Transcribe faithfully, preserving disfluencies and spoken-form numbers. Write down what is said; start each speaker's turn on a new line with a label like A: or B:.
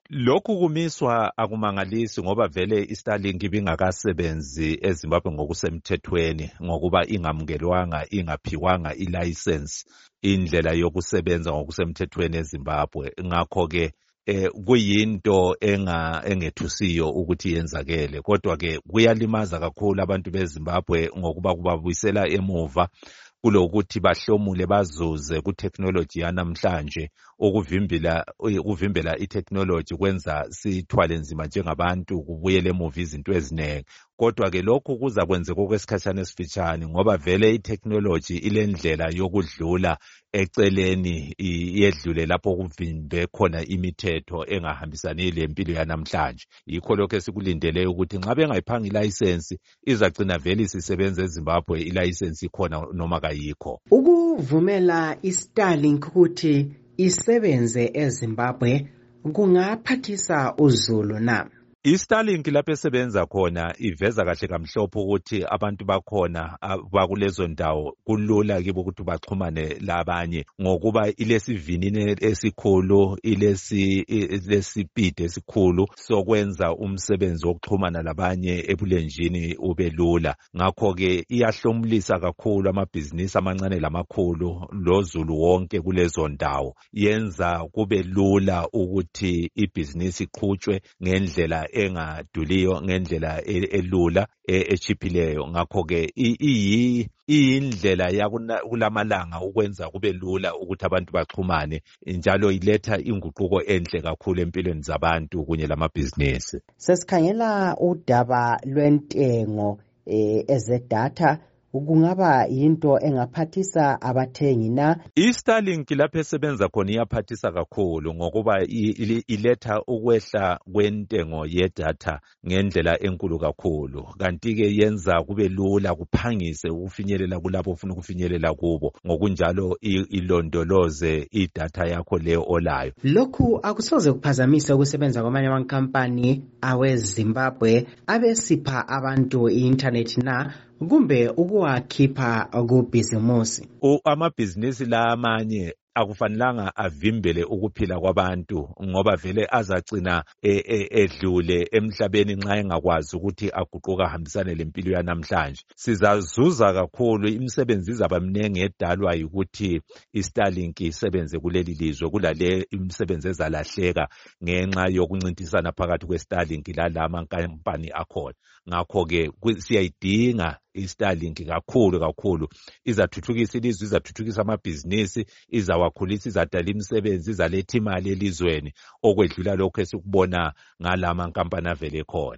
A: Lokhu kumiswa akumangalisi ngoba vele iStarlink ibingakasebenzi eZimbabwe ngokusemthethweni ngokuba ingamukelwanga ingaphiwanga ilicense indlela yokusebenza ngokusemthethweni eZimbabwe. Ngakho-ke eh kuyinto enga engethusiyo ukuthi yenzakele, kodwa ke kuyalimaza kakhulu abantu beZimbabwe ngokuba kubabuyisela emuva kulokuthi bahlomule bazuze ku-technology yanamhlanje. Ukuvimbela ukuvimbela i-technology kwenza sithwale nzima njengabantu, kubuyele emuva izinto eziningi. Kodwa ke lokhu kuza kwenzeka okwesikhatshana esifitshane ngoba vele i-technology ilendlela yokudlula eceleni yedlule lapho kuvimbe khona imithetho engahambisani lempilo yanamhlanje. Yikho lokho esikulindele ukuthi nxa bengayiphanga ilicense izagcina vele isisebenza eZimbabwe ilicense ikhona noma kayikho.
B: Ukuvumela iStarlink ukuthi isebenze eZimbabwe kungaphathisa uzulu na?
A: iStarlink lapho esebenza khona iveza kahle kamhlophe ukuthi abantu bakhona bakulezo ndawo kulula kibo ukuthi baxhumane labanye ngokuba ilesivinini esikhulu, ilesi lesipidi esikhulu sokwenza umsebenzi wokuxhumana labanye ebulenjini ube lula. Ngakho ke iyahlomulisa kakhulu amabhizinisi amancane lamakhulu lozulu wonke kulezo ndawo. Yenza kube lula ukuthi ibhizinisi iqhutshwe ngendlela engaduliyo, ngendlela elula echiphileyo. Ngakho ke iyi iyindlela yakulamalanga ukwenza kube lula ukuthi abantu baxhumane, njalo iletha inguquko enhle kakhulu empilweni zabantu kunye lamabhizinisi.
B: Sesikhangela udaba lwentengo ezedatha, kungaba yinto engaphathisa abathengi na?
A: iStarlink lapho esebenza khona iyaphathisa kakhulu ngokuba iletha ukwehla kwentengo yedatha ngendlela enkulu kakhulu. Kanti ke yenza kube lula kuphangise ukufinyelela kulabo ufuna ukufinyelela kubo, ngokunjalo ilondoloze idatha yakho leyo olayo.
B: Lokhu akusoze kuphazamise ukusebenza kwamanye amankampani aweZimbabwe abesipha abantu i-internet na kumbe ukuwakhipha kubhizimusi?
A: Amabhizinisi la amanye akufanelanga avimbele ukuphila kwabantu ngoba vele azagcina edlule emhlabeni nxa engakwazi ukuthi aguquka ahambisane lempilo yanamhlanje. Sizazuza kakhulu, imisebenzi izaba mningi edalwa ukuthi iStarlink isebenze kuleli lizwe kulale imisebenzi ezalahleka ngenxa yokuncintisana phakathi kweStarlink lalama nkampani akhona. Ngakho ke siyayidinga iStarlink kakhulu kakhulu. Izathuthukisa ilizwe, izathuthukisa amabhizinisi, izawakhulisa, izadala imisebenzi, izaletha imali elizweni okwedlula lokho esikubona ngalama nkampani avele khona.